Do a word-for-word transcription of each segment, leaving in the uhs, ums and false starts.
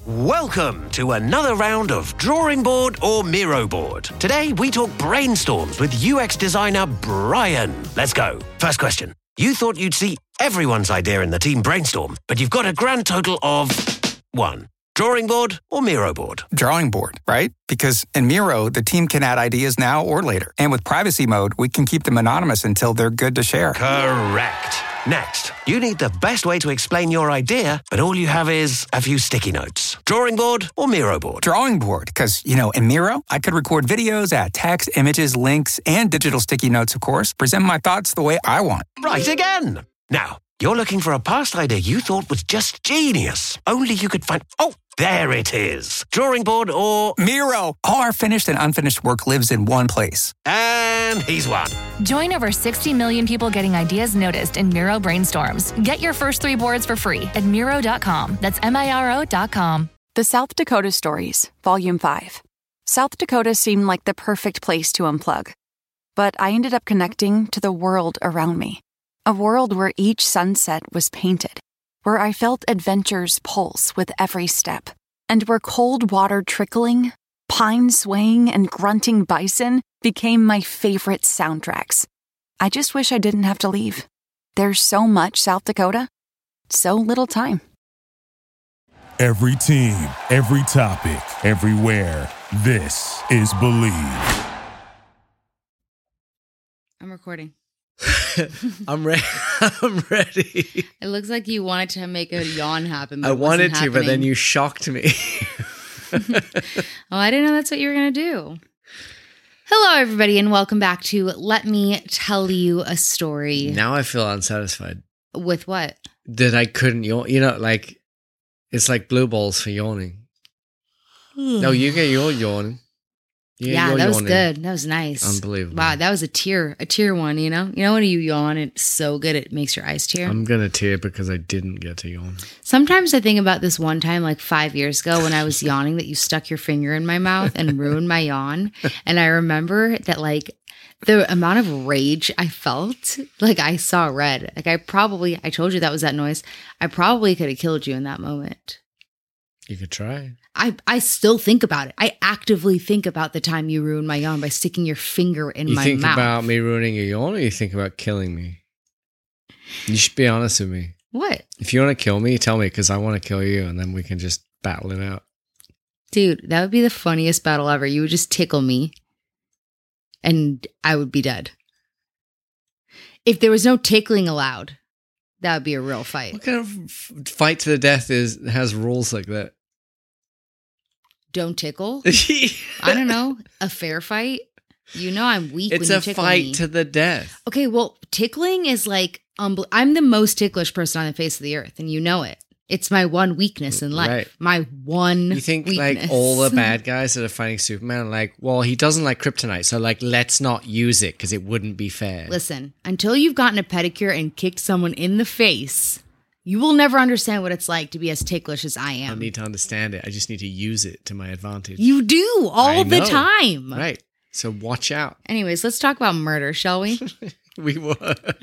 Welcome to another round of Drawing Board or Miro Board. Today we talk brainstorms with U X designer Brian. Let's go. First question. You thought you'd see everyone's idea in the team brainstorm, but you've got a grand total of one. Drawing board or Miro board? Drawing board, right? Because in Miro, the team can add ideas now or later. And with privacy mode, we can keep them anonymous until they're good to share. Correct. Next, you need the best way to explain your idea, but all you have is a few sticky notes. Drawing board or Miro board? Drawing board, because, you know, in Miro, I could record videos, add text, images, links, and digital sticky notes, of course, present my thoughts the way I want. Right again. Now, you're looking for a past idea you thought was just genius. Only you could find... Oh, there it is. Drawing board or... Miro. All our finished and unfinished work lives in one place. And he's won. Join over sixty million people getting ideas noticed in Miro brainstorms. Get your first three boards for free at Miro dot com. That's M I R O dot com. The South Dakota Stories, Volume five. South Dakota seemed like the perfect place to unplug. But I ended up connecting to the world around me. A world where each sunset was painted, where I felt adventure's pulse with every step, and where cold water trickling, pine swaying, and grunting bison became my favorite soundtracks. I just wish I didn't have to leave. There's so much South Dakota, so little time. Every team, every topic, everywhere. This is Believe. I'm recording. I'm ready. I'm ready. It looks like you wanted to make a yawn happen. But I wanted to, happening. but then you shocked me. Oh, I didn't know that's what you were going to do. Hello, everybody, and welcome back to Let Me Tell You a Story. Now I feel unsatisfied. With what? That I couldn't yawn. You know, like, it's like blue balls for yawning. No, you get your yawning. You Yeah, your that was yawning. good. That was nice. Unbelievable. Wow, that was a tear, a tear one, you know? You know when you yawn, it's so good, it makes your eyes tear? I'm going to tear because I didn't get to yawn. Sometimes I think about this one time, like five years ago, when I was yawning, that you stuck your finger in my mouth and ruined my yawn. And I remember that, like, the amount of rage I felt, like I saw red. Like I probably, I told you that was that noise. I probably could have killed you in that moment. You could try. I, I still think about it. I actively think about the time you ruined my yawn by sticking your finger in you my mouth. You think about me ruining your yawn, or you think about killing me? You should be honest with me. What? If you want to kill me, tell me, because I want to kill you, and then we can just battle it out. Dude, that would be the funniest battle ever. You would just tickle me, and I would be dead. If there was no tickling allowed, that would be a real fight. What kind of f- fight to the death is has rules like that? Don't tickle? I don't know. A fair fight? You know I'm weak it's when you tickle me. It's a fight to the death. Okay, well, tickling is like... Unbel- I'm the most ticklish person on the face of the earth, and you know it. It's my one weakness in life. Right. My one You think weakness. like all the bad guys that are fighting Superman are like, well, he doesn't like kryptonite, so like let's not use it because it wouldn't be fair. Listen, until you've gotten a pedicure and kicked someone in the face... You will never understand what it's like to be as ticklish as I am. I need to understand it. I just need to use it to my advantage. You do all I the know. time. Right. So watch out. Anyways, let's talk about murder, shall we? We were.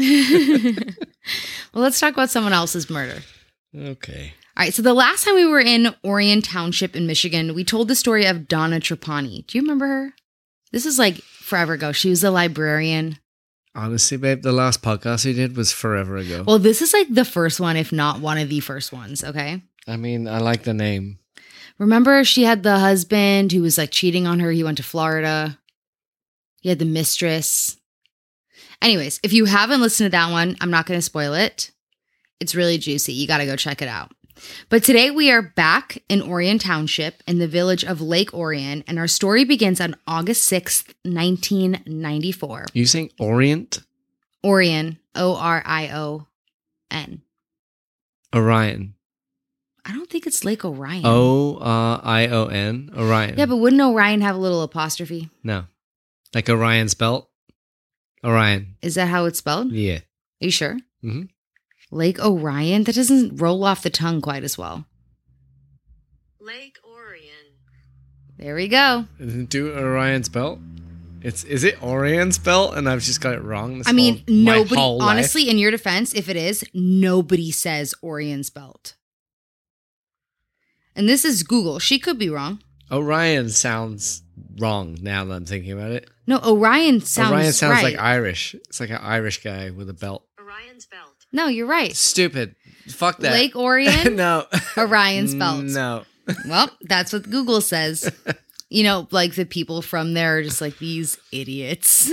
Well, let's talk about someone else's murder. Okay. All right. So the last time we were in Orion Township in Michigan, we told the story of Donna Trapani. Do you remember her? This is like forever ago. She was a librarian. Honestly, babe, the last podcast we did was forever ago. Well, this is like the first one, if not one of the first ones, okay? I mean, I like the name. Remember she had the husband who was like cheating on her. He went to Florida. He had the mistress. Anyways, if you haven't listened to that one, I'm not going to spoil it. It's really juicy. You got to go check it out. But today we are back in Orion Township in the village of Lake Orion, and our story begins on August sixth, nineteen ninety-four. You saying Orient? Orion, O R I O N. Orion. I don't think it's Lake Orion. O R I O N? Orion. Yeah, but wouldn't Orion have a little apostrophe? No. Like Orion's belt? Orion. Is that how it's spelled? Yeah. Are you sure? Mm-hmm. Lake Orion? That doesn't roll off the tongue quite as well. Lake Orion. There we go. Do Orion's belt? It's is it Orion's belt? And I've just got it wrong. This I mean, whole, my nobody, whole life. honestly, in your defense, if it is, nobody says Orion's belt. And this is Google. She could be wrong. Orion sounds wrong now that I'm thinking about it. No, Orion sounds Orion sounds right. like Irish. It's like an Irish guy with a belt. Orion's belt. No, you're right. Stupid. Fuck that. Lake Orion, No. Orion's belt. No. Well, that's what Google says. You know, like the people from there are just like these idiots.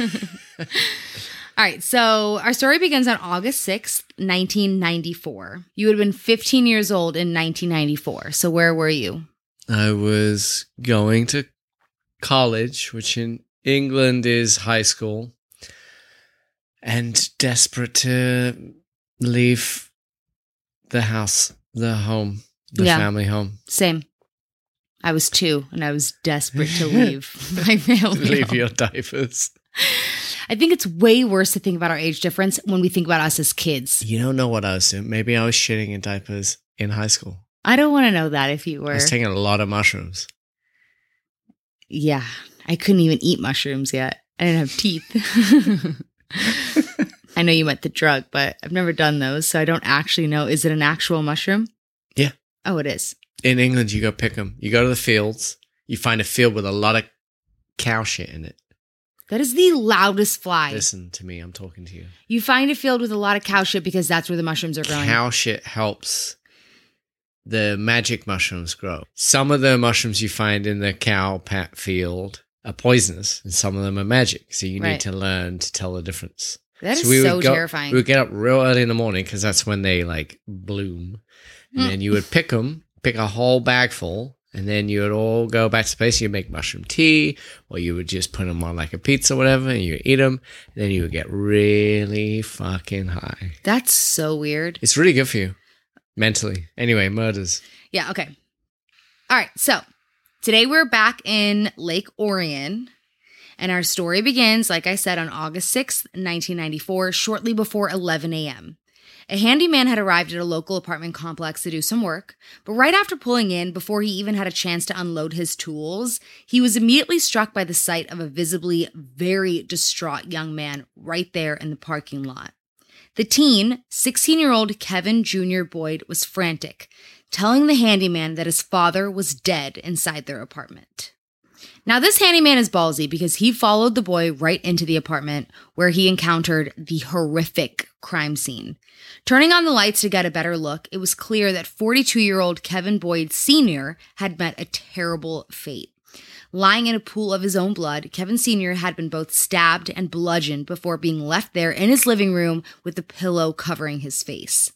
All right, so our story begins on August sixth, nineteen ninety-four. You would have been fifteen years old in nineteen ninety-four. So where were you? I was going to college, which in England is high school, and desperate to leave the house, the home, the Yeah. family home. Same. I was two, and I was desperate to leave my family. Leave home. your diapers. I think it's way worse to think about our age difference when we think about us as kids. You don't know what I was doing. Maybe I was shitting in diapers in high school. I don't want to know that if you I were. was taking a lot of mushrooms. Yeah, I couldn't even eat mushrooms yet. I didn't have teeth. I know you meant the drug, but I've never done those, so I don't actually know. Is it an actual mushroom? Yeah. Oh, it is. In England, you go pick them. You go to the fields. You find a field with a lot of cow shit in it. That is the loudest fly. Listen to me. I'm talking to you. You find a field with a lot of cow shit because that's where the mushrooms are growing. Cow shit helps the magic mushrooms grow. Some of the mushrooms you find in the cow pat field are poisonous, and some of them are magic. So you Right. need to learn to tell the difference. That is we so would go- terrifying. We would get up real early in the morning because that's when they like bloom, and Mm. then you would pick them, pick a whole bag full. And then you would all go back to the place. You'd make mushroom tea, or you would just put them on like a pizza or whatever, and you would eat them. And then you would get really fucking high. That's so weird. It's really good for you mentally. Anyway, murders. Yeah, okay. All right, so today we're back in Lake Orion, and our story begins, like I said, on August sixth, nineteen ninety-four, shortly before eleven a.m. A handyman had arrived at a local apartment complex to do some work, but right after pulling in, before he even had a chance to unload his tools, he was immediately struck by the sight of a visibly very distraught young man right there in the parking lot. The teen, sixteen-year-old Kevin Junior Boyd, was frantic, telling the handyman that his father was dead inside their apartment. Now, this handyman is ballsy because he followed the boy right into the apartment where he encountered the horrific crime scene. Turning on the lights to get a better look, it was clear that forty-two-year-old Kevin Boyd Senior had met a terrible fate. Lying in a pool of his own blood, Kevin Senior had been both stabbed and bludgeoned before being left there in his living room with the pillow covering his face.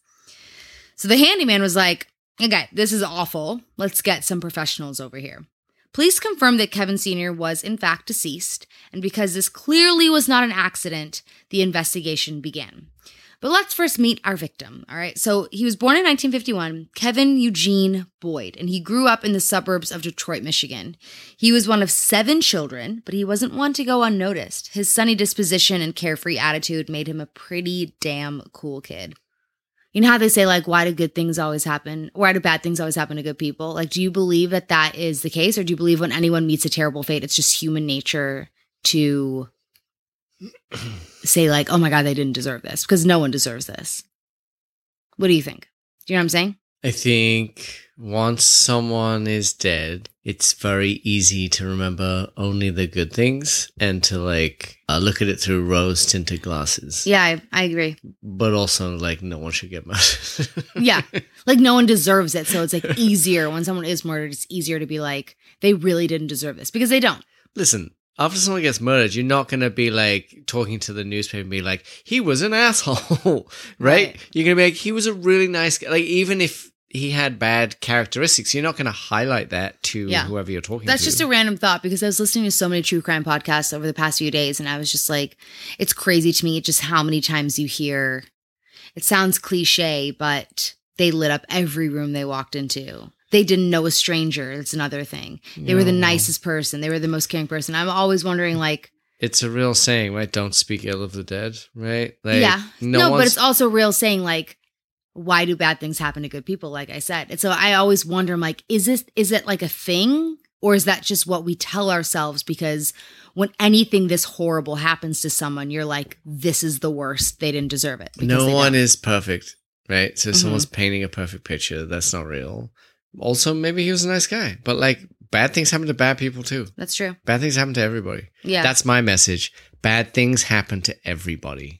So the handyman was like, okay, this is awful. Let's get some professionals over here. Police confirmed that Kevin Senior was in fact deceased, and because this clearly was not an accident, the investigation began. But let's first meet our victim, all right? So he was born in nineteen fifty-one, Kevin Eugene Boyd, and he grew up in the suburbs of Detroit, Michigan. He was one of seven children, but he wasn't one to go unnoticed. His sunny disposition and carefree attitude made him a pretty damn cool kid. You know how they say, like, why do good things always happen? Why do bad things always happen to good people? Like, do you believe that that is the case? Or do you believe when anyone meets a terrible fate, it's just human nature to say, like, oh my God, they didn't deserve this? Because no one deserves this. What do you think? Do you know what I'm saying? I think once someone is dead, it's very easy to remember only the good things and to like uh, look at it through rose tinted glasses. Yeah, I, I agree. But also, like, no one should get murdered. Yeah. Like, no one deserves it. So it's like easier when someone is murdered, it's easier to be like, they really didn't deserve this because they don't. Listen, after someone gets murdered, you're not going to be like talking to the newspaper and be like, he was an asshole, right? Right. You're going to be like, he was a really nice guy. Like, even if he had bad characteristics, you're not going to highlight that to Yeah. whoever you're talking That's to. just a random thought because I was listening to so many true crime podcasts over the past few days and I was just like, it's crazy to me just how many times you hear, it sounds cliche, but they lit up every room they walked into. They didn't know a stranger. That's another thing. They were the No. nicest person. They were the most caring person. I'm always wondering like, It's a real saying, right? Don't speak ill of the dead, right? Like, yeah. No, No, but one's- it's also real saying like, why do bad things happen to good people? Like I said. And so I always wonder, I'm like, is this, is it like a thing? Or is that just what we tell ourselves? Because when anything this horrible happens to someone, you're like, this is the worst. They didn't deserve it. Because no they one don't. is perfect, right? So if Mhm. someone's painting a perfect picture, that's not real. Also, maybe he was a nice guy. But, like, bad things happen to bad people, too. That's true. Bad things happen to everybody. Yeah. That's my message. Bad things happen to everybody.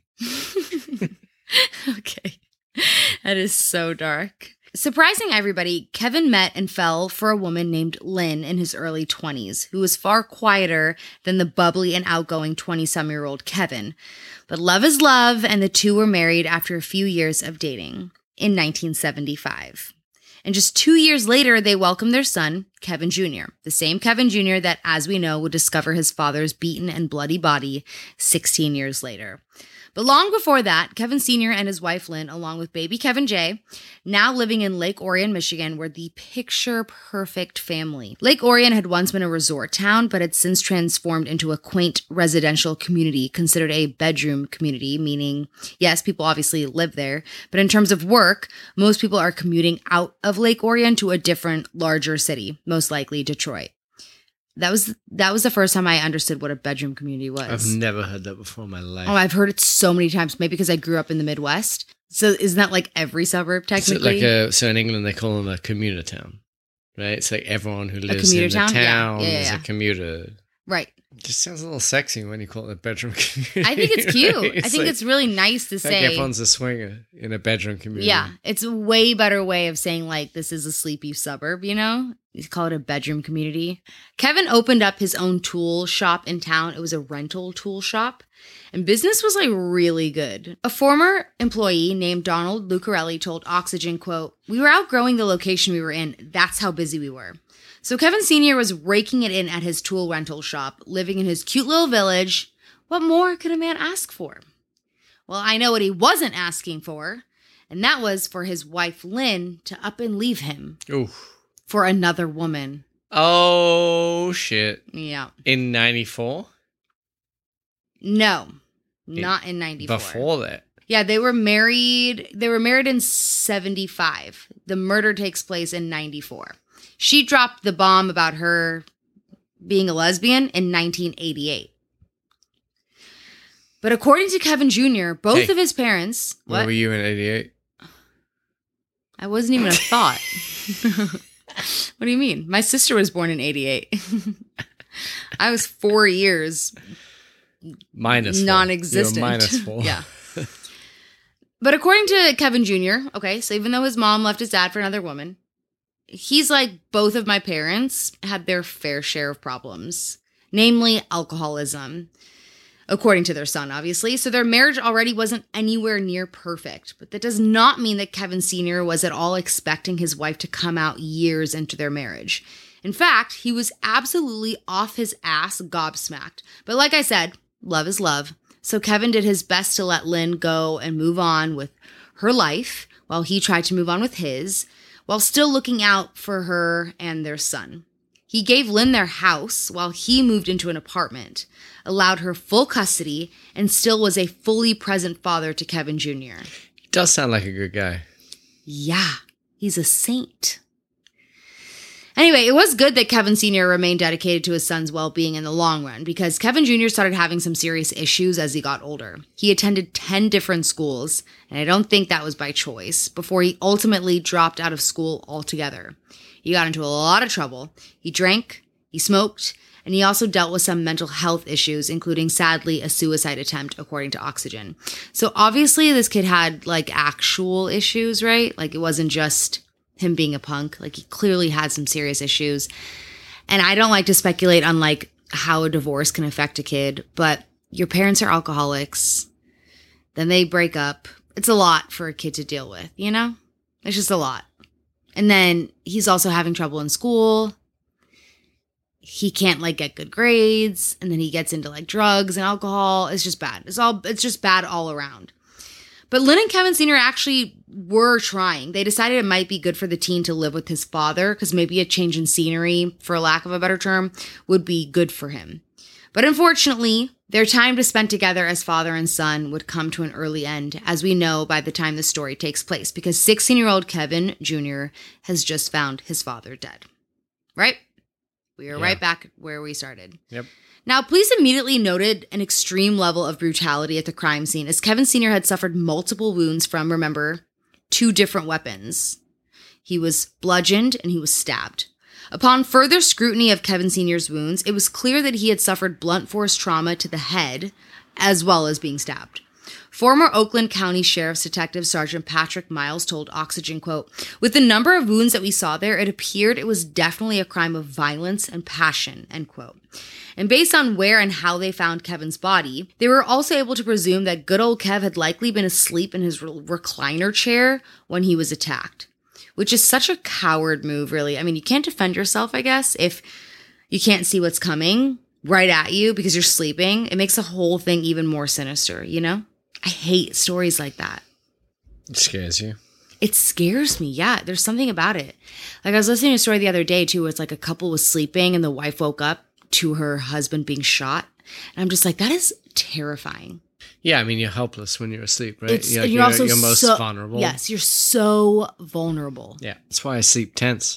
Okay. That is so dark. Surprising everybody, Kevin met and fell for a woman named Lynn in his early twenties, who was far quieter than the bubbly and outgoing twenty-some-year-old Kevin. But love is love, and the two were married after a few years of dating in nineteen seventy-five. And just two years later, they welcomed their son, Kevin Junior, the same Kevin Junior that, as we know, would discover his father's beaten and bloody body sixteen years later. But long before that, Kevin Senior and his wife Lynn, along with baby Kevin J, now living in Lake Orion, Michigan, were the picture-perfect family. Lake Orion had once been a resort town, but had since transformed into a quaint residential community considered a bedroom community, meaning, yes, people obviously live there, but in terms of work, most people are commuting out of Lake Orion to a different, larger city, most likely Detroit. That was that was the first time I understood what a bedroom community was. I've never heard that before in my life. Oh, I've heard it so many times. Maybe because I grew up in the Midwest. So isn't that like every suburb technically? So, like a, so in England they call them a commuter town, right? It's like everyone who lives in the town? town Yeah. Yeah, yeah, is yeah. a commuter. Right. It just sounds a little sexy when you call it a bedroom community. I think it's cute. It's I think like, it's really nice to like say. everyone's a swinger in a bedroom community. Yeah, it's a way better way of saying like this is a sleepy suburb, you know? You call it a bedroom community. Kevin opened up his own tool shop in town. It was a rental tool shop. And business was like really good. A former employee named Donald Lucarelli told Oxygen, quote, "We were outgrowing the location we were in. That's how busy we were." So Kevin Senior was raking it in at his tool rental shop, living in his cute little village. What more could a man ask for? Well, I know what he wasn't asking for, and that was for his wife Lynn to up and leave him Oof. for another woman. Oh, shit. Yeah. In ninety-four? No, not in ninety-four. Before that? Yeah, they were married. They were married in seventy-five. The murder takes place in ninety-four. She dropped the bomb about her being a lesbian in nineteen eighty-eight. But according to Kevin Junior, both Hey, of his parents... Where What? were you in eighty-eight? I wasn't even a thought. What do you mean? My sister was born in eighty-eight. I was four years Minus four. non-existent. You were minus four. Yeah. But according to Kevin Junior, okay, so even though his mom left his dad for another woman, he's like, both of my parents had their fair share of problems, namely alcoholism, according to their son, obviously. So their marriage already wasn't anywhere near perfect. But that does not mean that Kevin Senior was at all expecting his wife to come out years into their marriage. In fact, he was absolutely off his ass gobsmacked. But like I said, love is love. So Kevin did his best to let Lynn go and move on with her life while he tried to move on with his, while still looking out for her and their son. He gave Lynn their house while he moved into an apartment, allowed her full custody, and still was a fully present father to Kevin Junior He does sound like a good guy. Yeah, he's a saint. Anyway, it was good that Kevin Senior remained dedicated to his son's well-being in the long run, because Kevin Junior started having some serious issues as he got older. He attended ten different schools, and I don't think that was by choice, before he ultimately dropped out of school altogether. He got into a lot of trouble. He drank, he smoked, and he also dealt with some mental health issues, including, sadly, a suicide attempt, according to Oxygen. So obviously this kid had, like, actual issues, right? Like, it wasn't just him being a punk. Like, he clearly had some serious issues. And I don't like to speculate on, like, how a divorce can affect a kid, but your parents are alcoholics, then they break up. It's a lot for a kid to deal with, you know? It's just a lot. And then he's also having trouble in school. He can't, like, get good grades. And then he gets into, like, drugs and alcohol. It's just bad. It's all, it's just bad all around. But Lynn and Kevin Senior actually were trying. They decided it might be good for the teen to live with his father, because maybe a change in scenery, for lack of a better term, would be good for him. But unfortunately, their time to spend together as father and son would come to an early end, as we know by the time the story takes place, because sixteen-year-old Kevin Junior has just found his father dead. Right? We are Yeah. right back where we started. Yep. Now, police immediately noted an extreme level of brutality at the crime scene, as Kevin Senior had suffered multiple wounds from, remember, two different weapons. He was bludgeoned and he was stabbed. Upon further scrutiny of Kevin Senior's wounds, it was clear that he had suffered blunt force trauma to the head as well as being stabbed. Former Oakland County Sheriff's Detective Sergeant Patrick Miles told Oxygen, quote, "With the number of wounds that we saw there, it appeared it was definitely a crime of violence and passion," end quote. And based on where and how they found Kevin's body, they were also able to presume that good old Kev had likely been asleep in his re- recliner chair when he was attacked, which is such a coward move, really. I mean, you can't defend yourself, I guess, if you can't see what's coming right at you because you're sleeping. It makes the whole thing even more sinister, you know? I hate stories like that. It scares you. It scares me, yeah. There's something about it. Like, I was listening to a story the other day, too, where it's like a couple was sleeping and the wife woke up to her husband being shot. And I'm just like, that is terrifying. Yeah, I mean, you're helpless when you're asleep, right? It's, you're, and you're, you're, also you're most so, vulnerable. Yes, you're so vulnerable. Yeah, that's why I sleep tense.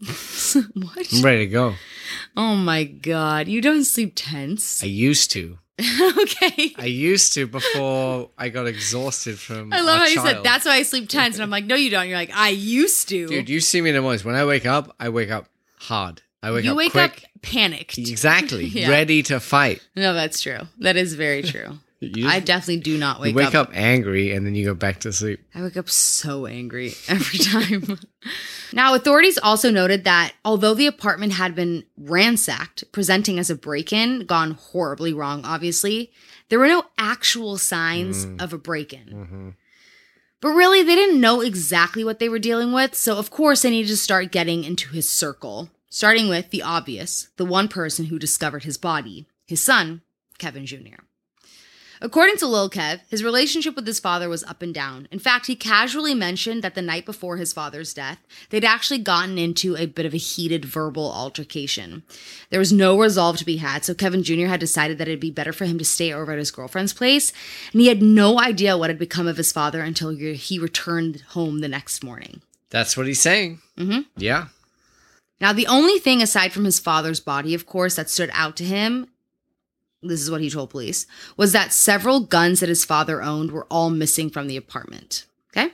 What? I'm ready to go. Oh my God. You don't sleep tense. I used to. Okay. I used to before I got exhausted from I love our how you child. said, that's why I sleep tense. And I'm like, no, you don't. You're like, I used to. Dude, you see me in the mornings. When I wake up, I wake up hard. I wake you up wake quick. up panicked. Exactly. Yeah. Ready to fight. No, that's true. That is very true. You, I definitely do not wake, you wake up. up angry and then you go back to sleep. I wake up so angry every time. Now, authorities also noted that although the apartment had been ransacked, presenting as a break-in, gone horribly wrong, obviously, there were no actual signs Mm. of a break-in. Mm-hmm. But really, they didn't know exactly what they were dealing with, so of course they needed to start getting into his circle, starting with the obvious, the one person who discovered his body, his son, Kevin Junior According to Lil Kev, his relationship with his father was up and down. In fact, he casually mentioned that the night before his father's death, they'd actually gotten into a bit of a heated verbal altercation. There was no resolve to be had, so Kevin Junior had decided that it'd be better for him to stay over at his girlfriend's place, and he had no idea what had become of his father until he returned home the next morning. That's what he's saying. Mm-hmm. Yeah. Now, the only thing aside from his father's body, of course, that stood out to him, this is what he told police, was that several guns that his father owned were all missing from the apartment. Okay?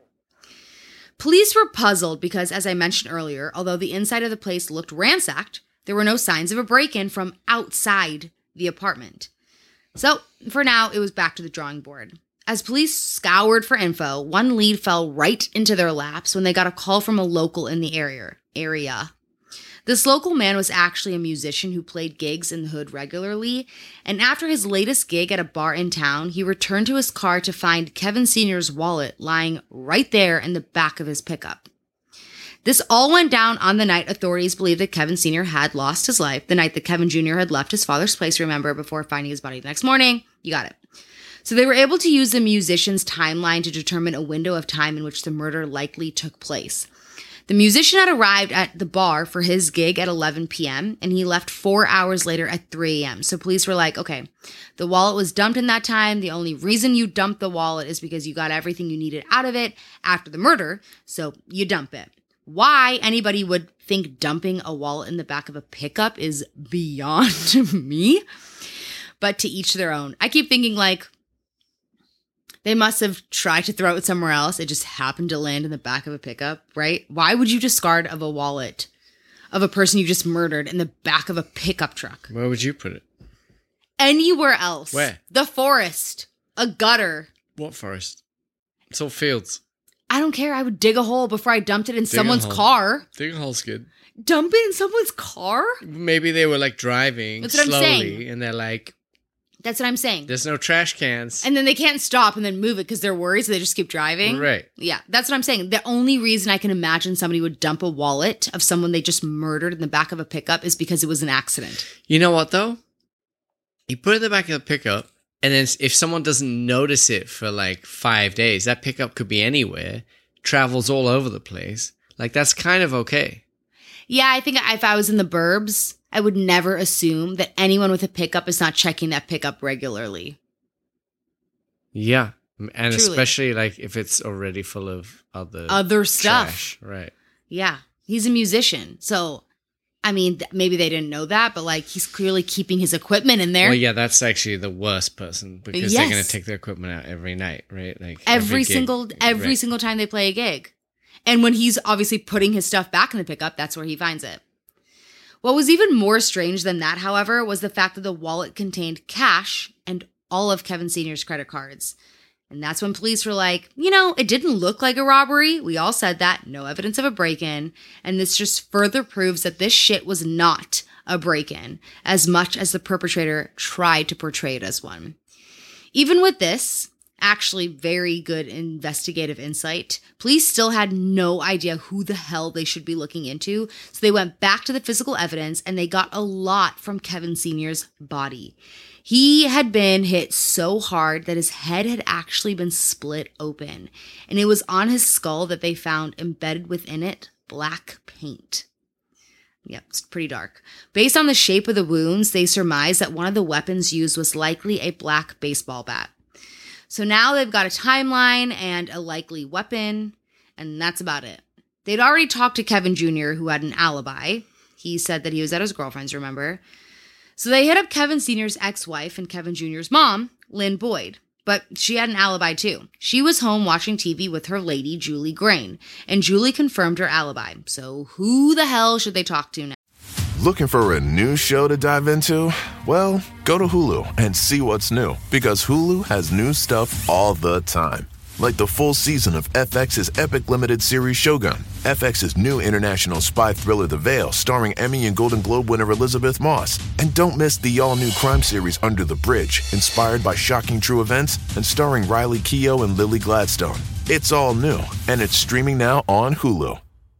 Police were puzzled because, as I mentioned earlier, although the inside of the place looked ransacked, there were no signs of a break-in from outside the apartment. So, for now, it was back to the drawing board. As police scoured for info, one lead fell right into their laps when they got a call from a local in the area. area. This local man was actually a musician who played gigs in the hood regularly, and after his latest gig at a bar in town, he returned to his car to find Kevin Senior's wallet lying right there in the back of his pickup. This all went down on the night authorities believed that Kevin Senior had lost his life, the night that Kevin Junior had left his father's place, remember, before finding his body the next morning. You got it. So they were able to use the musician's timeline to determine a window of time in which the murder likely took place. The musician had arrived at the bar for his gig at eleven p.m. and he left four hours later at three a.m. So police were like, okay, the wallet was dumped in that time. The only reason you dumped the wallet is because you got everything you needed out of it after the murder. So you dump it. Why anybody would think dumping a wallet in the back of a pickup is beyond me. But to each their own. I keep thinking like, they must have tried to throw it somewhere else. It just happened to land in the back of a pickup, right? Why would you discard of a wallet of a person you just murdered in the back of a pickup truck? Where would you put it? Anywhere else. Where? The forest. A gutter. What forest? It's all fields. I don't care. I would dig a hole before I dumped it in Dig a someone's hole. car. Dig a hole's good. Dump it in someone's car? Maybe they were like driving That's what I'm slowly saying. and they're like, That's what I'm saying. there's no trash cans. And then they can't stop and then move it because they're worried, so they just keep driving. Right. Yeah, that's what I'm saying. The only reason I can imagine somebody would dump a wallet of someone they just murdered in the back of a pickup is because it was an accident. You know what, though? You put it in the back of the pickup, and then if someone doesn't notice it for like five days, that pickup could be anywhere, travels all over the place. Like, that's kind of okay. Yeah, I think if I was in the burbs, I would never assume that anyone with a pickup is not checking that pickup regularly. Yeah. And Truly. especially like if it's already full of other Other stuff. trash. Right. Yeah, he's a musician. So, I mean, th- maybe they didn't know that, but like he's clearly keeping his equipment in there. Well, yeah, that's actually the worst person because they're Yes. going to take their equipment out every night, right? Like every gig. single every Right. single time they play a gig. And when he's obviously putting his stuff back in the pickup, that's where he finds it. What was even more strange than that, however, was the fact that the wallet contained cash and all of Kevin Senior's credit cards. And that's when police were like, you know, it didn't look like a robbery. We all said that. No evidence of a break-in. And this just further proves that this shit was not a break-in, as much as the perpetrator tried to portray it as one. Even with this, actually very good investigative insight, police still had no idea who the hell they should be looking into, so they went back to the physical evidence and they got a lot from Kevin Senior's body. He had been hit so hard that his head had actually been split open, and it was on his skull that they found embedded within it black paint. Yep, it's pretty dark. Based on the shape of the wounds, they surmised that one of the weapons used was likely a black baseball bat. So now they've got a timeline and a likely weapon, and that's about it. They'd already talked to Kevin Junior, who had an alibi. He said that he was at his girlfriend's, remember? So they hit up Kevin Senior's ex-wife and Kevin Junior's mom, Lynn Boyd. But she had an alibi too. She was home watching T V with her lady, Julie Grain, and Julie confirmed her alibi. So who the hell should they talk to now? Looking for a new show to dive into? Well, go to Hulu and see what's new. Because Hulu has new stuff all the time. Like the full season of F X's epic limited series Shogun. F X's new international spy thriller The Veil, starring Emmy and Golden Globe winner Elizabeth Moss. And don't miss the all-new crime series Under the Bridge, inspired by shocking true events and starring Riley Keough and Lily Gladstone. It's all new, and it's streaming now on Hulu.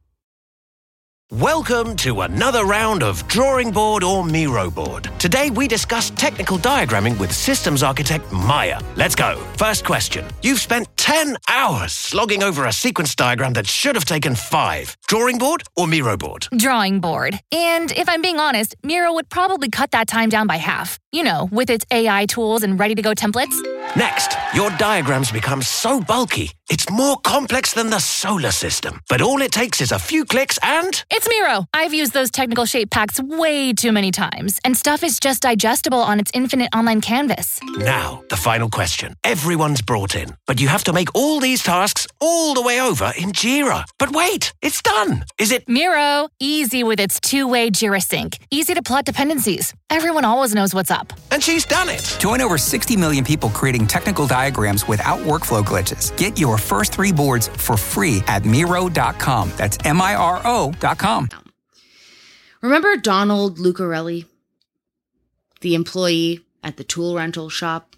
Welcome to another round of Drawing Board or Miro Board. Today we discuss technical diagramming with systems architect Maya. Let's go. First question. You've spent ten hours slogging over a sequence diagram that should have taken five. Drawing board or Miro board? Drawing board. And if I'm being honest, Miro would probably cut that time down by half. You know, with its A I tools and ready-to-go templates. Next, your diagrams become so bulky, it's more complex than the solar system. But all it takes is a few clicks and... It's Miro. I've used those technical shape packs way too many times, and stuff is just digestible on its infinite online canvas. Now, the final question. Everyone's brought in, but you have to make all these tasks all the way over in Jira. But wait, it's done. Is it... Miro. Easy with its two-way Jira sync. Easy to plot dependencies. Everyone always knows what's up. And she's done it. Join over sixty million people creating technical diagrams without workflow glitches. Get your first three boards for free at Miro dot com. That's M I R O dot com. Remember Donald Lucarelli, the employee at the tool rental shop?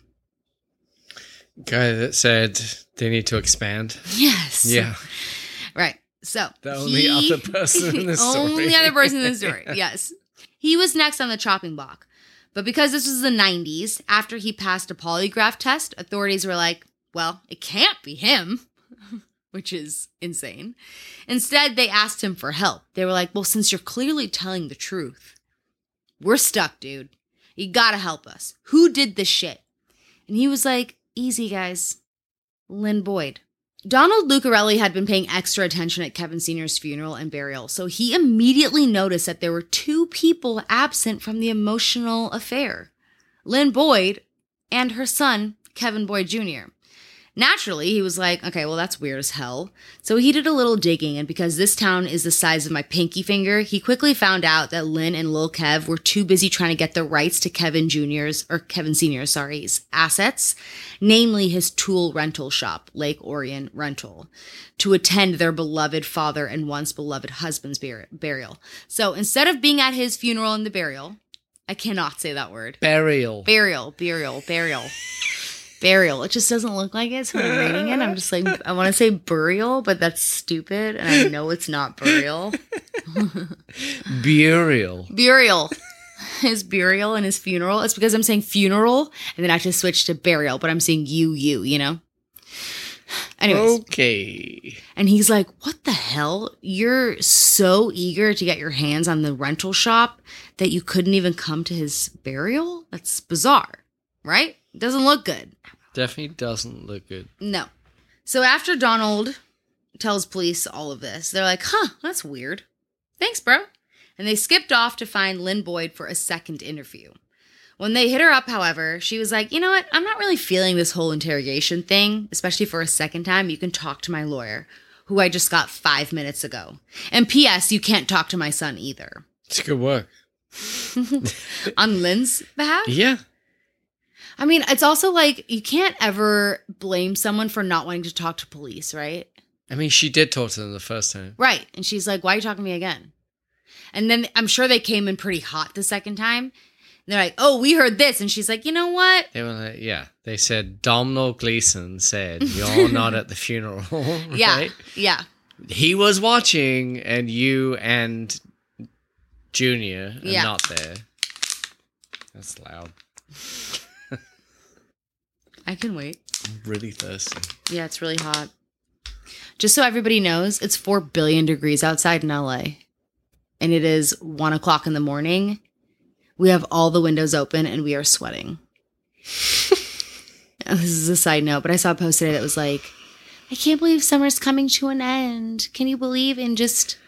Guy that said they need to expand. Yes. Yeah. Right. So the only he, other person in the story. Only other person in the story. Yes. He was next on the chopping block. But because this was the nineties, after he passed a polygraph test, authorities were like, well, it can't be him, which is insane. Instead, they asked him for help. They were like, well, since you're clearly telling the truth, we're stuck, dude. You gotta help us. Who did this shit? And he was like, easy, guys. Lynn Boyd. Donald Lucarelli had been paying extra attention at Kevin Senior's funeral and burial, so he immediately noticed that there were two people absent from the emotional affair. Lynn Boyd and her son, Kevin Boyd Junior Naturally, he was like, okay, well, that's weird as hell. So he did a little digging, and because this town is the size of my pinky finger, he quickly found out that Lynn and Lil Kev were too busy trying to get the rights to Kevin Junior's, or Kevin Senior's, sorry, assets, namely his tool rental shop, Lake Orion Rental, to attend their beloved father and once beloved husband's bur- burial. So instead of being at his funeral and the burial, I cannot say that word. Burial. Burial, burial, burial. Burial. It just doesn't look like it, so I'm reading it. I'm just like, I want to say burial, but that's stupid, and I know it's not burial. Burial. Burial. His burial and his funeral. It's because I'm saying funeral, and then I just switched to burial, but I'm saying you, you, you know? Anyways. Okay. And he's like, what the hell? You're so eager to get your hands on the rental shop that you couldn't even come to his burial? That's bizarre, right? Doesn't look good. Definitely doesn't look good. No. So after Donald tells police all of this, they're like, huh, that's weird. Thanks, bro. And they skipped off to find Lynn Boyd for a second interview. When they hit her up, however, she was like, you know what? I'm not really feeling this whole interrogation thing, especially for a second time. You can talk to my lawyer. who I just got five minutes ago. And P S, you can't talk to my son either. It's good work. On Lynn's behalf? Yeah. I mean, it's also like, you can't ever blame someone for not wanting to talk to police, right? I mean, she did talk to them the first time. Right. And she's like, why are you talking to me again? And then I'm sure they came in pretty hot the second time. And they're like, oh, we heard this. And she's like, you know what? They were like, yeah. They said, Domhnall Gleeson said, you're not at the funeral. Right? Yeah. Yeah. He was watching, and you and Junior are Yeah. not there. That's loud. I can wait. I'm really thirsty. Yeah, it's really hot. Just so everybody knows, it's four billion degrees outside in L A. And it is one o'clock in the morning. We have all the windows open and we are sweating. This is a side note, but I saw a post today that was like, I can't believe summer's coming to an end. Can you believe in just...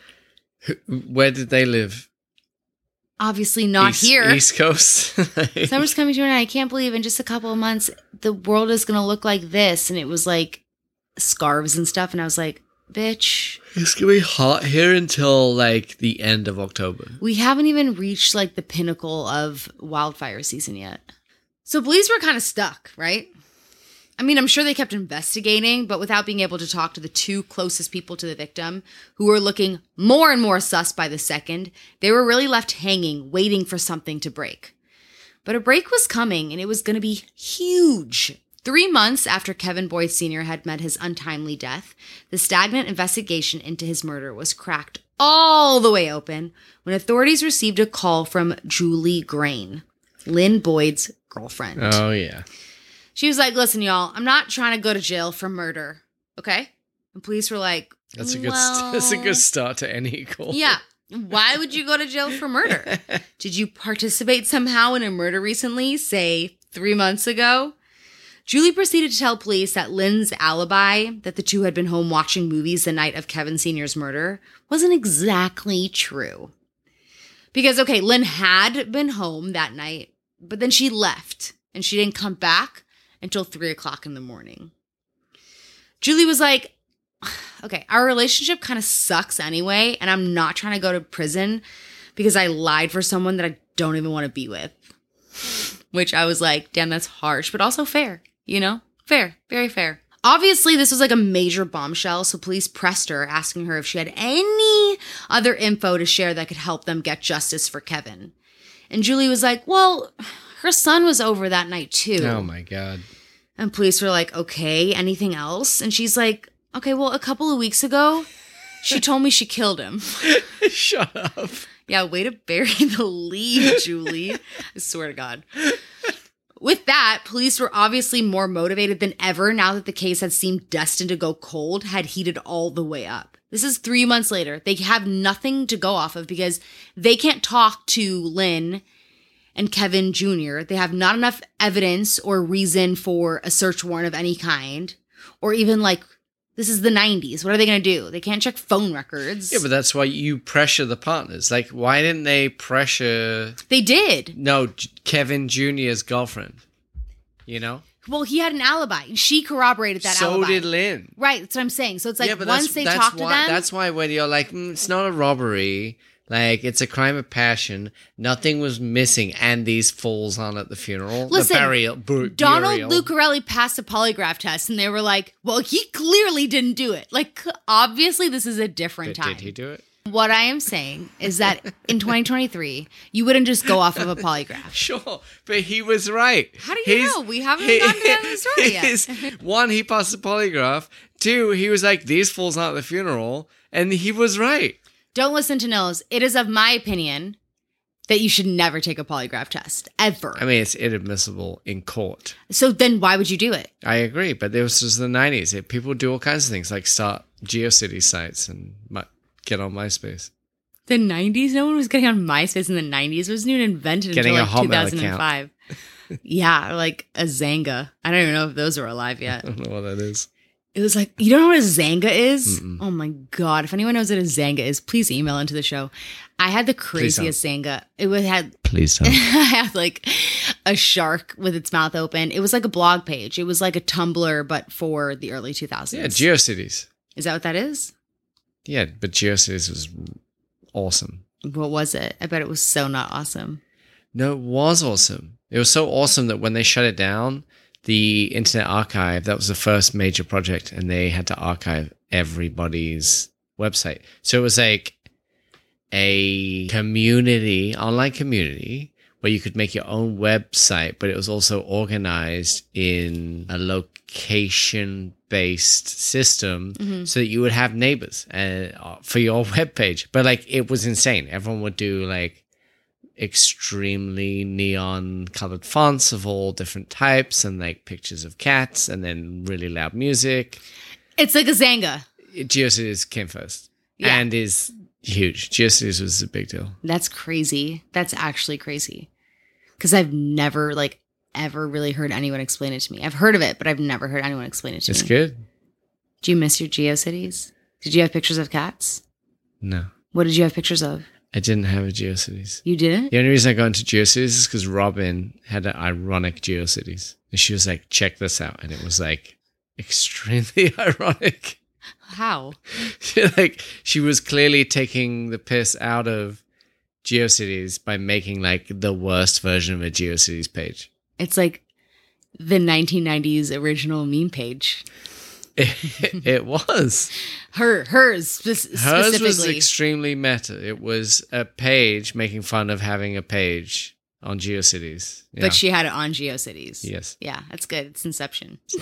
Where did they live? Obviously not East, here. East Coast. Summer's coming to an end. I can't believe in just a couple of months, the world is going to look like this. And it was like scarves and stuff. And I was like, bitch. It's going to be hot here until like the end of October. We haven't even reached like the pinnacle of wildfire season yet. So police were kind of stuck, right? I mean, I'm sure they kept investigating, but without being able to talk to the two closest people to the victim, who were looking more and more sus by the second, they were really left hanging, waiting for something to break. But a break was coming, and it was going to be huge. Three months after Kevin Boyd Senior had met his untimely death, the stagnant investigation into his murder was cracked all the way open when authorities received a call from Julie Grain, Lynn Boyd's girlfriend. Oh, yeah. She was like, listen, y'all, I'm not trying to go to jail for murder, okay? And police were like, That's a good, well, that's a good start to any call. yeah. Why would you go to jail for murder? Did you participate somehow in a murder recently, say three months ago? Julie proceeded to tell police that Lynn's alibi, that the two had been home watching movies the night of Kevin Senior's murder, wasn't exactly true. Because, okay, Lynn had been home that night, but then she left, and she didn't come back until three o'clock in the morning. Julie was like, okay, our relationship kind of sucks anyway, and I'm not trying to go to prison because I lied for someone that I don't even want to be with. Which I was like, damn, that's harsh, but also fair, you know? Fair, very fair. Obviously, this was like a major bombshell, so police pressed her, asking her if she had any other info to share that could help them get justice for Kevin. And Julie was like, well, her son was over that night too. Oh my God. And police were like, okay, anything else? And she's like, okay, well, a couple of weeks ago, she told me she killed him. Shut up. Yeah, way to bury the lead, Julie. I swear to God. With that, police were obviously more motivated than ever now that the case had seemed destined to go cold, had heated all the way up. This is three months later. They have nothing to go off of because they can't talk to Lynn and Kevin Junior They have not enough evidence or reason for a search warrant of any kind, or even like, this is the nineties. What are they going to do? They can't check phone records. Yeah, but that's why you pressure the partners. Like, why didn't they pressure... They did. No, J- Kevin Junior's girlfriend. You know? Well, he had an alibi. She corroborated that so alibi. So did Lynn. Right, that's what I'm saying. So it's like, yeah, but once that's, they that's talk why, to them... That's why when you're like, mm, it's not a robbery... Like, it's a crime of passion. Nothing was missing. And these fools on at the funeral. Listen, the burial, bur- Donald burial. Lucarelli passed a polygraph test, and they were like, well, he clearly didn't do it. Like, obviously, this is a different But time. did he do it? What I am saying is that in twenty twenty-three, you wouldn't just go off of a polygraph. Sure, but he was right. How do you His- know? We haven't he- gotten to the end of the story yet. his- one, he passed the polygraph. Two, he was like, these fools aren't at the funeral. And he was right. Don't listen to Nils. It is of my opinion that you should never take a polygraph test, ever. I mean, it's inadmissible in court. So then why would you do it? I agree, but this was the nineties. People do all kinds of things, like start GeoCities sites and my, get on MySpace. The nineties? No one was getting on MySpace in the nineties. It wasn't even invented Getting until a like Hotmail two thousand five. Yeah, or like a Zanga. I don't even know if those are alive yet. I don't know what that is. It was like, you don't know what a Zanga is? Mm-mm. Oh my God. If anyone knows what a Zanga is, please email into the show. I had the craziest Zanga. It was had Please don't. I had like a shark with its mouth open. It was like a blog page. It was like a Tumblr, but for the early two thousands. Yeah, GeoCities. Is that what that is? Yeah, but GeoCities was awesome. What was it? I bet it was so not awesome. No, it was awesome. It was so awesome that when they shut it down, the Internet Archive, that was the first major project, and they had to archive everybody's website. So it was like a community, online community, where you could make your own website, but it was also organized in a location-based system mm-hmm. so that you would have neighbors uh, for your webpage. But like, it was insane. Everyone would do like extremely neon-colored fonts of all different types and like pictures of cats and then really loud music. It's like a Zanga. GeoCities came first yeah. and is huge. GeoCities was a big deal. That's crazy. That's actually crazy. Because I've never, like, ever really heard anyone explain it to me. I've heard of it, but I've never heard anyone explain it to it's me. It's good. Do you miss your GeoCities? Did you have pictures of cats? No. What did you have pictures of? I didn't have a GeoCities. You didn't? The only reason I got into GeoCities is because Robin had an ironic GeoCities. And she was like, check this out. And it was like extremely ironic. How? She, like, she was clearly taking the piss out of GeoCities by making like the worst version of a GeoCities page. It's like the nineteen nineties original meme page. It, it was. Her, hers spe- specifically. Hers was extremely meta. It was a page making fun of having a page on GeoCities. Yeah. But she had it on GeoCities. Yes. Yeah, that's good. It's Inception. So.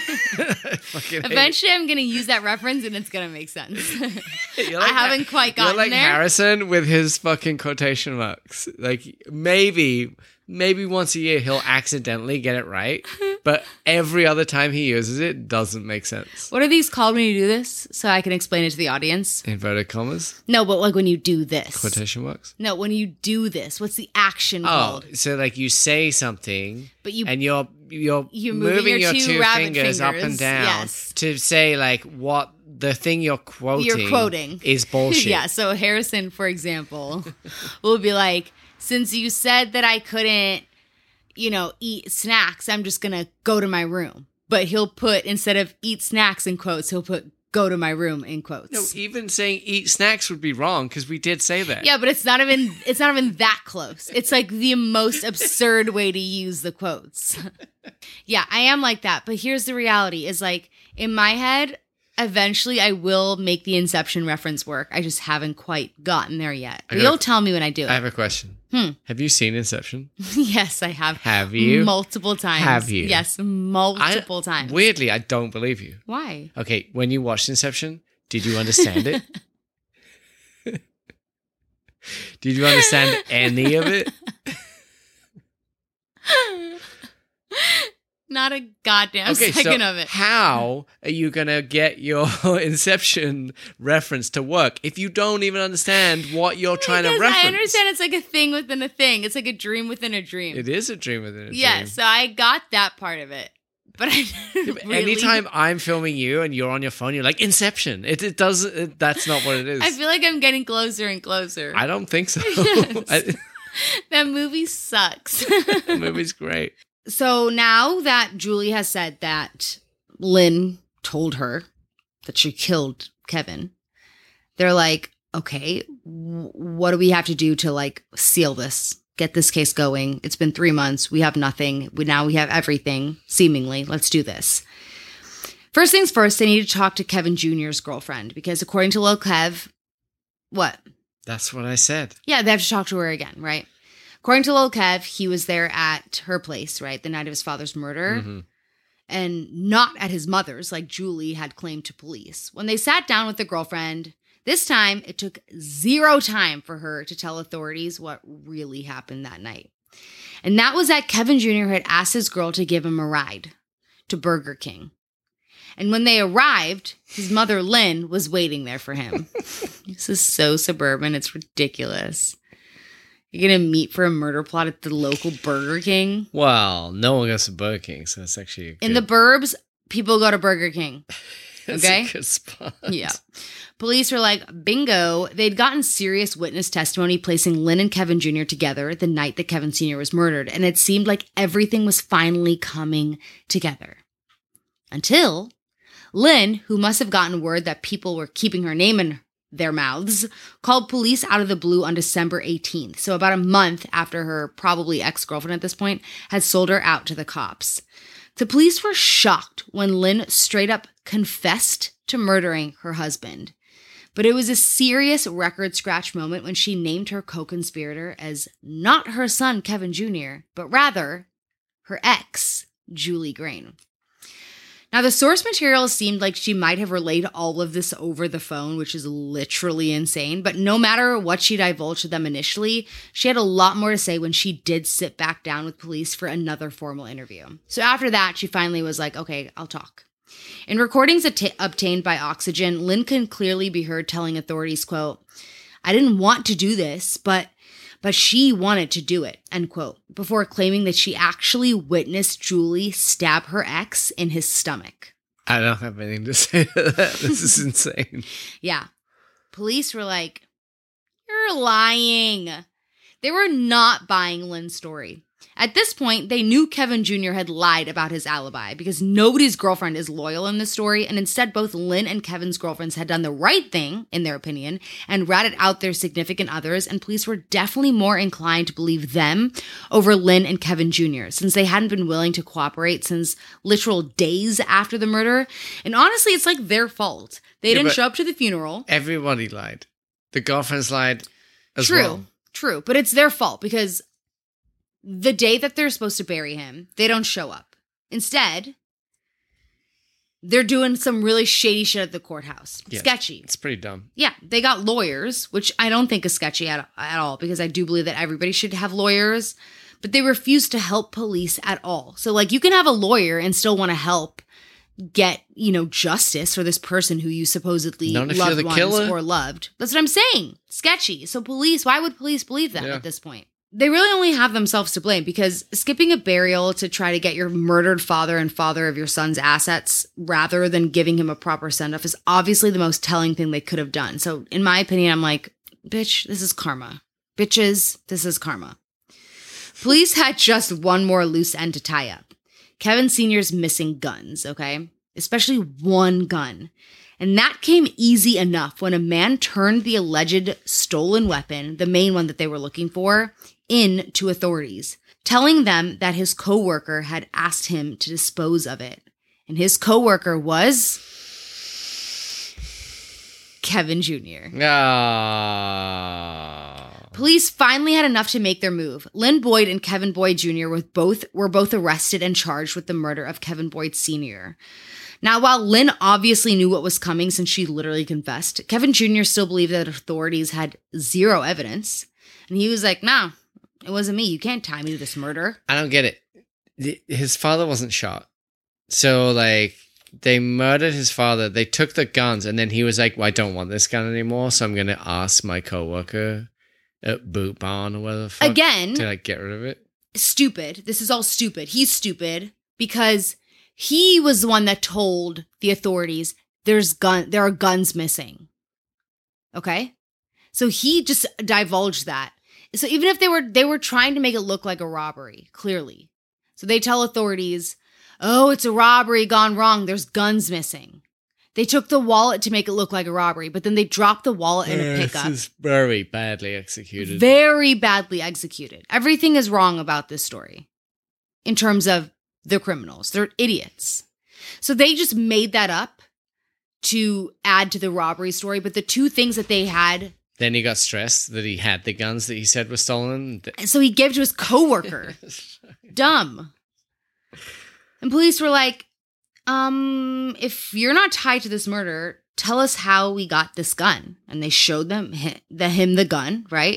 Eventually, I'm going to use that reference and it's going to make sense. Like, I haven't quite gotten you're like there. Harrison with his fucking quotation marks. Like, maybe, maybe once a year he'll accidentally get it right, but every other time he uses it, doesn't make sense. What are these called when you do this? So I can explain it to the audience. Inverted commas? No, but like when you do this. Quotation marks? No, when you do this. What's the action oh, called? So like you say something, but you, and you're you're, you're moving, moving your, your two, two fingers, fingers up and down yes. to say like what the thing you're quoting, you're quoting. is bullshit. Yeah, so Harrison, for example, will be like, since you said that I couldn't, you know, eat snacks, I'm just going to go to my room. But he'll put, instead of eat snacks in quotes, he'll put go to my room in quotes. No, even saying eat snacks would be wrong because we did say that. Yeah, but it's not even it's not even that close. It's like the most absurd way to use the quotes. Yeah, I am like that. But here's the reality is like in my head, eventually I will make the Inception reference work. I just haven't quite gotten there yet. But you'll tell me when I do it. I have a question. Hmm. Have you seen Inception? Yes, I have. Have you? Multiple times. Have you? Yes, multiple I, times. Weirdly, I don't believe you. Why? Okay, when you watched Inception, did you understand it? Did you understand any of it? Not a goddamn okay, second so of it. How are you going to get your Inception reference to work if you don't even understand what you're trying because to reference? I understand it's like a thing within a thing. It's like a dream within a dream. It is a dream within a dream. Yeah, so I got that part of it. But I didn't yeah, but really... Anytime I'm filming you and you're on your phone, you're like, Inception. It, it does. It, that's not what it is. I feel like I'm getting closer and closer. I don't think so. Yes. I, that movie sucks. The movie's great. So now that Julie has said that Lynn told her that she killed Kevin, they're like, okay, w- what do we have to do to like seal this? Get this case going. It's been three months. We have nothing. We now we have everything, seemingly. Let's do this. First things first, they need to talk to Kevin Junior's girlfriend because according to Lil Kev, what? That's what I said. Yeah, they have to talk to her again, right? According to Lil Kev, he was there at her place, right, the night of his father's murder, Mm-hmm. and not at his mother's like Julie had claimed to police. When they sat down with the girlfriend, this time it took zero time for her to tell authorities what really happened that night. And that was that Kevin Junior had asked his girl to give him a ride to Burger King. And when they arrived, his mother, Lynn, was waiting there for him. This is so suburban. It's ridiculous. You're going to meet for a murder plot at the local Burger King? Well, no one goes to Burger King, so that's actually a good... In the burbs, people go to Burger King. That's Okay? a good spot. Yeah. Police are like, bingo. They'd gotten serious witness testimony placing Lynn and Kevin Junior together the night that Kevin Senior was murdered, and it seemed like everything was finally coming together. Until Lynn, who must have gotten word that people were keeping her name in their mouths, called police out of the blue on December eighteenth, so about a month after her probably ex-girlfriend at this point had sold her out to the cops. The police were shocked when Lynn straight up confessed to murdering her husband. But it was a serious record scratch moment when she named her co-conspirator as not her son, Kevin Junior, but rather her ex, Julie Grain. Now, the source material seemed like she might have relayed all of this over the phone, which is literally insane. But no matter what she divulged to them initially, she had a lot more to say when she did sit back down with police for another formal interview. So after that, she finally was like, okay, I'll talk. In recordings at- obtained by Oxygen, Lynn can clearly be heard telling authorities, quote, "I didn't want to do this, but but she wanted to do it," end quote, before claiming that she actually witnessed Julie stab her ex in his stomach. I don't have anything to say to that. This is insane. Yeah. Police were like, "You're lying." They were not buying Lynn's story. At this point, they knew Kevin Junior had lied about his alibi because nobody's girlfriend is loyal in this story, and instead both Lynn and Kevin's girlfriends had done the right thing, in their opinion, and ratted out their significant others, and police were definitely more inclined to believe them over Lynn and Kevin Junior, since they hadn't been willing to cooperate since literal days after the murder. And honestly, it's like their fault. They Yeah, didn't but show up to the funeral. Everybody lied. The girlfriends lied as True, well. true, but it's their fault because the day that they're supposed to bury him, they don't show up. Instead, they're doing some really shady shit at the courthouse. Yeah, Sketchy. It's pretty dumb. Yeah, they got lawyers, which I don't think is sketchy at, at all because I do believe that everybody should have lawyers, but they refuse to help police at all. So, like, you can have a lawyer and still want to help get, you know, justice for this person who you supposedly Not if you're loved the once killer. or loved. That's what I'm saying. Sketchy. So police, why would police believe that Yeah. at this point? They really only have themselves to blame because skipping a burial to try to get your murdered father and father of your son's assets rather than giving him a proper send-off is obviously the most telling thing they could have done. So in my opinion, I'm like, bitch, this is karma. Bitches, this is karma. Police had just one more loose end to tie up. Kevin Senior's missing guns, okay? Especially one gun. And that came easy enough when a man turned the alleged stolen weapon, the main one that they were looking for, in to authorities, telling them that his coworker had asked him to dispose of it. And his coworker was Kevin Junior Ah. Police finally had enough to make their move. Lynn Boyd and Kevin Boyd Junior were both, were both arrested and charged with the murder of Kevin Boyd Senior Now, while Lynn obviously knew what was coming since she literally confessed, Kevin Junior still believed that authorities had zero evidence. And he was like, nah, it wasn't me. You can't tie me to this murder. I don't get it. The- His father wasn't shot. So, like, they murdered his father. They took the guns, and then he was like, well, I don't want this gun anymore, so I'm going to ask my coworker at Boot Barn or whatever the fuck Again, to, like, get rid of it. stupid. This is all stupid. He's stupid because he was the one that told the authorities there's gun there are guns missing. Okay? So he just divulged that. So even if they were they were trying to make it look like a robbery, clearly. So they tell authorities, "Oh, it's a robbery gone wrong. There's guns missing." They took the wallet to make it look like a robbery, but then they dropped the wallet in a pickup. This is very badly executed. Very badly executed. Everything is wrong about this story in terms of the criminals. They're idiots. So they just made that up to add to the robbery story. But the two things that they had. Then he got stressed that he had the guns that he said were stolen. And so he gave to his coworker. Dumb. And police were like, um, if you're not tied to this murder, tell us how we got this gun. And they showed them the him the gun, right?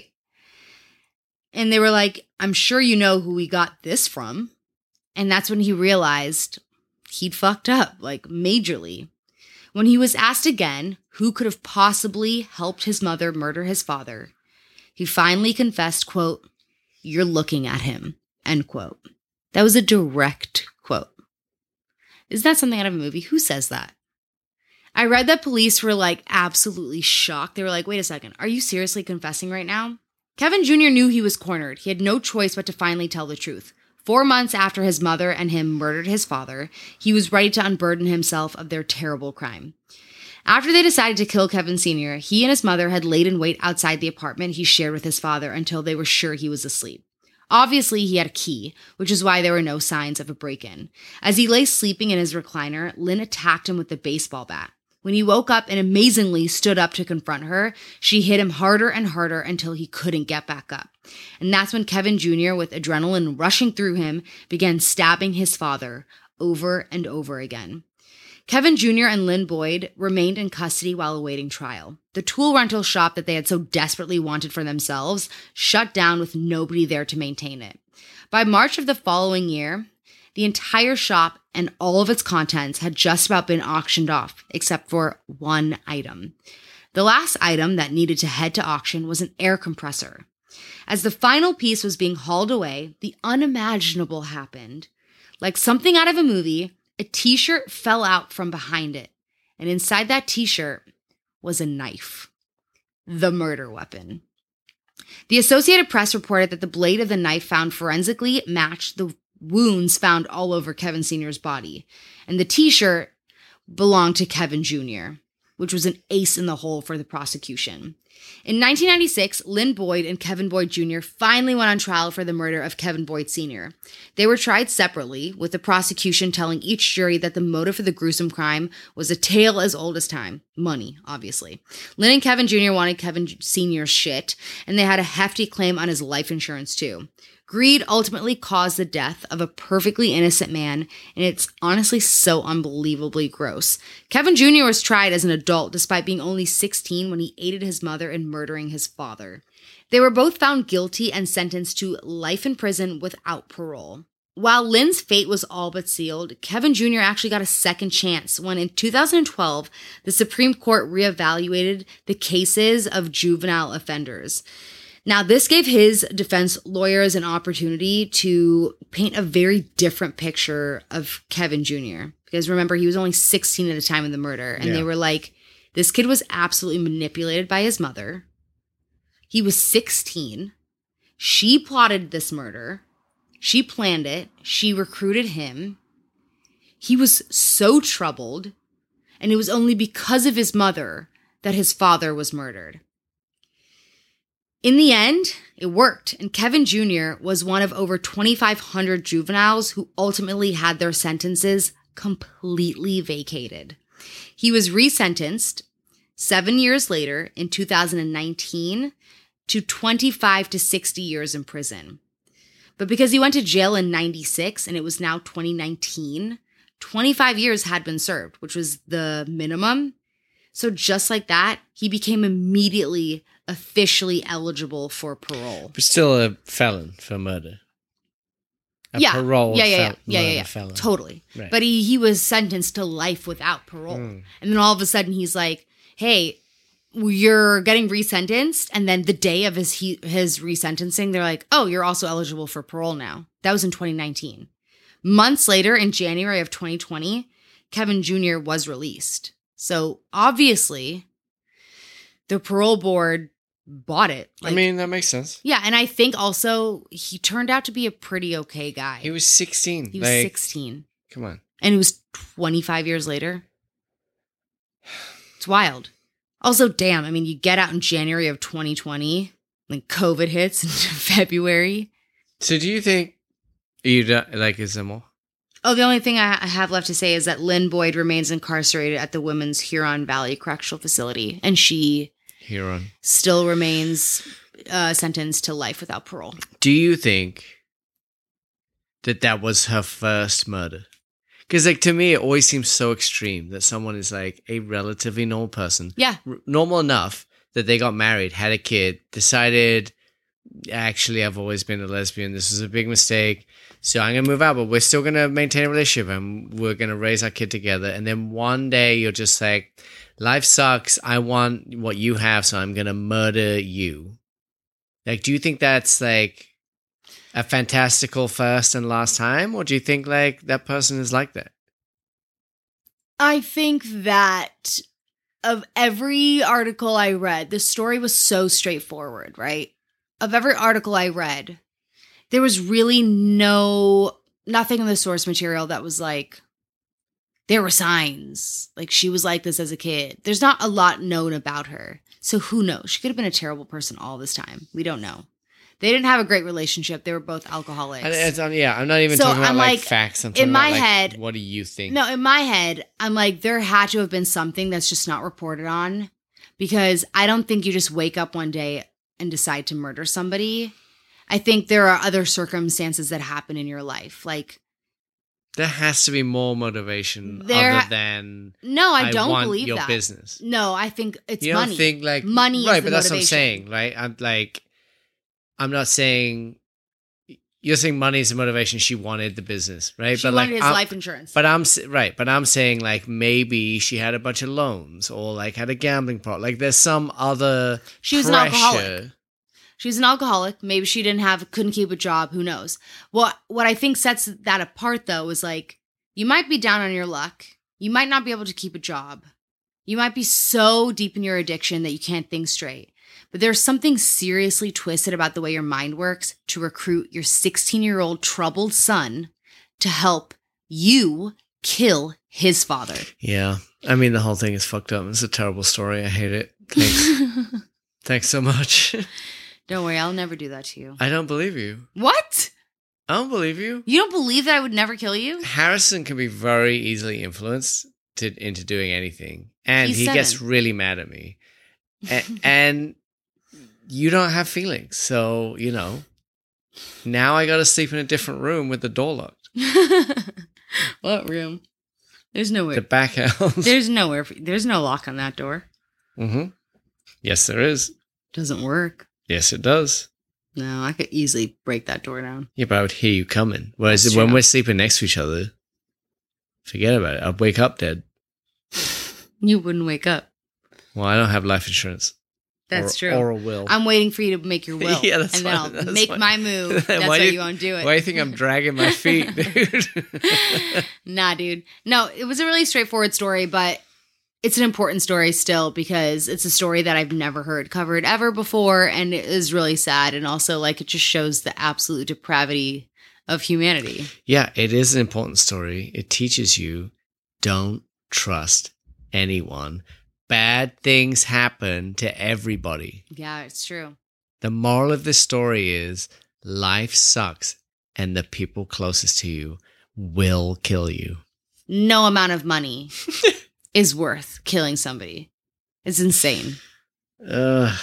And they were like, I'm sure you know who we got this from. And that's when he realized he'd fucked up, like majorly. When he was asked again who could have possibly helped his mother murder his father, he finally confessed, quote, "You're looking at him," end quote. That was a direct quote. Is that something out of a movie? Who says that? I read that police were like absolutely shocked. They were like, wait a second, are you seriously confessing right now? Kevin Junior knew he was cornered. He had no choice but to finally tell the truth. Four months after his mother and him murdered his father, he was ready to unburden himself of their terrible crime. After they decided to kill Kevin Senior, he and his mother had laid in wait outside the apartment he shared with his father until they were sure he was asleep. Obviously, he had a key, which is why there were no signs of a break-in. As he lay sleeping in his recliner, Lynn attacked him with a baseball bat. When he woke up and amazingly stood up to confront her, she hit him harder and harder until he couldn't get back up. And that's when Kevin Junior, with adrenaline rushing through him, began stabbing his father over and over again. Kevin Junior and Lynn Boyd remained in custody while awaiting trial. The tool rental shop that they had so desperately wanted for themselves shut down with nobody there to maintain it. By March of the following year, the entire shop and all of its contents had just about been auctioned off, except for one item. The last item that needed to head to auction was an air compressor. As the final piece was being hauled away, the unimaginable happened. Like something out of a movie, a t-shirt fell out from behind it, and inside that t-shirt was a knife. The murder weapon. The Associated Press reported that the blade of the knife found forensically matched the wounds found all over Kevin Senior's body, and the t-shirt belonged to Kevin Junior, which was an ace in the hole for the prosecution. In nineteen ninety-six, Lynn Boyd and Kevin Boyd Junior finally went on trial for the murder of Kevin Boyd Senior They were tried separately, with the prosecution telling each jury that the motive for the gruesome crime was a tale as old as time. Money, obviously. Lynn and Kevin Junior wanted Kevin Senior's shit, and they had a hefty claim on his life insurance too. Greed ultimately caused the death of a perfectly innocent man, and it's honestly so unbelievably gross. Kevin Junior was tried as an adult despite being only sixteen when he aided his mother in murdering his father. They were both found guilty and sentenced to life in prison without parole. While Lynn's fate was all but sealed, Kevin Junior actually got a second chance when in two thousand twelve, the Supreme Court reevaluated the cases of juvenile offenders. Now, this gave his defense lawyers an opportunity to paint a very different picture of Kevin Junior Because remember, he was only sixteen at the time of the murder. And yeah. They were like, this kid was absolutely manipulated by his mother. He was sixteen. She plotted this murder. She planned it. She recruited him. He was so troubled. And it was only because of his mother that his father was murdered. In the end, it worked, and Kevin Junior was one of over twenty-five hundred juveniles who ultimately had their sentences completely vacated. He was resentenced seven years later in two thousand nineteen to twenty-five to sixty years in prison. But because he went to jail in ninety-six and it was now twenty nineteen, twenty-five years had been served, which was the minimum. So just like that, he became immediately officially eligible for parole. But still a felon for murder. A yeah. parole yeah, yeah, yeah. fel- yeah, yeah, yeah. felon. Totally. Right. But he, he was sentenced to life without parole. Mm. And then all of a sudden he's like, hey, you're getting resentenced. And then the day of his he, his resentencing, they're like, oh, you're also eligible for parole now. That was in twenty nineteen. Months later, in January of twenty twenty, Kevin Junior was released. So obviously, the parole board bought it. Like, I mean, that makes sense. Yeah, and I think also he turned out to be a pretty okay guy. He was sixteen. He was like, sixteen. Come on. And it was twenty-five years later. It's wild. Also, damn, I mean, you get out in January of twenty twenty, then COVID hits in February. So do you think you like is there more? Oh, the only thing I have left to say is that Lynn Boyd remains incarcerated at the Women's Huron Valley Correctional Facility, and she Huron still remains uh, sentenced to life without parole. Do you think that that was her first murder? Because, like, to me, it always seems so extreme that someone is, like, a relatively normal person. Yeah. R- normal enough that they got married, had a kid, decided, actually, I've always been a lesbian. This is a big mistake. So I'm going to move out, but we're still going to maintain a relationship and we're going to raise our kid together. And then one day you're just like, life sucks. I want what you have, so I'm going to murder you. Like, do you think that's like a fantastical first and last time? Or do you think like that person is like that? I think that of every article I read, the story was so straightforward, right? Of every article I read, there was really no, nothing in the source material that was like, there were signs. Like, she was like this as a kid. There's not a lot known about her. So who knows? She could have been a terrible person all this time. We don't know. They didn't have a great relationship. They were both alcoholics. And it's, um, yeah, I'm not even So talking about I'm like, like, facts. I'm talking in my about, like, head- what do you think? No, in my head, I'm like, there had to have been something that's just not reported on, because I don't think you just wake up one day and decide to murder somebody. I think there are other circumstances that happen in your life. Like, There has to be more motivation There- other than no, I, I don't want believe your that. business. No, I think it's You money. don't think like money is right, the but that's what I'm motivation. saying, right? I'm like, I'm not saying you're saying money is the motivation. She wanted the business, right? She but wanted like, his I'm- life insurance. But I'm s- right, but I'm saying like maybe she had a bunch of loans or like had a gambling problem. Like there's some other She was an pressure. alcoholic. She was an alcoholic. Maybe she didn't have, couldn't keep a job. Who knows? What what I think sets that apart, though, is like, you might be down on your luck. You might not be able to keep a job. You might be so deep in your addiction that you can't think straight. But there's something seriously twisted about the way your mind works to recruit your sixteen-year-old troubled son to help you kill his father. Yeah, I mean the whole thing is fucked up. It's a terrible story. I hate it. Thanks, thanks so much. Don't worry, I'll never do that to you. I don't believe you. What? I don't believe you. You don't believe that I would never kill you? Harrison can be very easily influenced to, into doing anything. And He's he seven. gets really mad at me. A- and you don't have feelings. So, you know, now I got to sleep in a different room with the door locked. What room? There's nowhere. The back house. There's nowhere. For, there's no lock on that door. Mm-hmm. Yes, there is. Doesn't work. Yes, it does. No, I could easily break that door down. Yeah, but I would hear you coming. Whereas That's when true. we're sleeping next to each other, forget about it. I'd wake up dead. You wouldn't wake up. Well, I don't have life insurance. That's or, true. Or a will. I'm waiting for you to make your will. Yeah, that's and then fine. I'll That's make fine. my move. That's Why why do you, you- won't do it. Why do you think I'm dragging my feet, dude? Nah, dude. No, it was a really straightforward story, but it's an important story still because it's a story that I've never heard covered ever before, and it is really sad. And also, like, it just shows the absolute depravity of humanity. Yeah, it is an important story. It teaches you don't trust anyone. Bad things happen to everybody. Yeah, it's true. The moral of this story is life sucks and the people closest to you will kill you. No amount of money is worth killing somebody. It's insane. Ugh.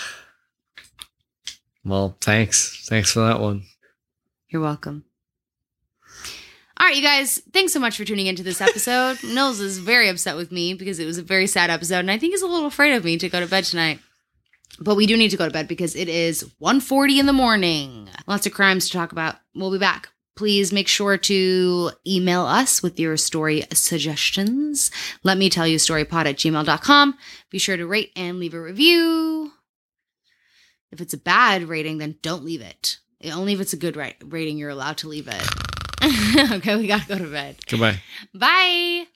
Well, thanks. Thanks for that one. You're welcome. All right, you guys, thanks so much for tuning into this episode. Nils is very upset with me because it was a very sad episode, and I think he's a little afraid of me to go to bed tonight. But we do need to go to bed because it is one forty in the morning. Lots of crimes to talk about. We'll be back. Please make sure to email us with your story suggestions. Let me tell you storypod at gmail dot com. Be sure to rate and leave a review. If it's a bad rating, then don't leave it. Only if it's a good ra- rating, you're allowed to leave it. Okay, we gotta go to bed. Goodbye. Bye.